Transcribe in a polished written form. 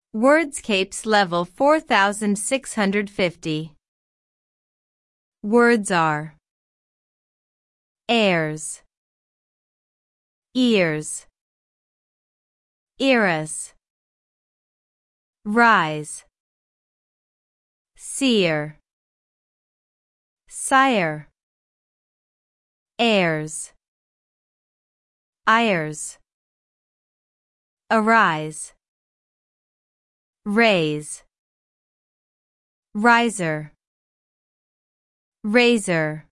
Wordscapes level 4650. Words are heirs, ears, eras, rise, seer, sire, heirs, ires, arise, raise, riser, razor.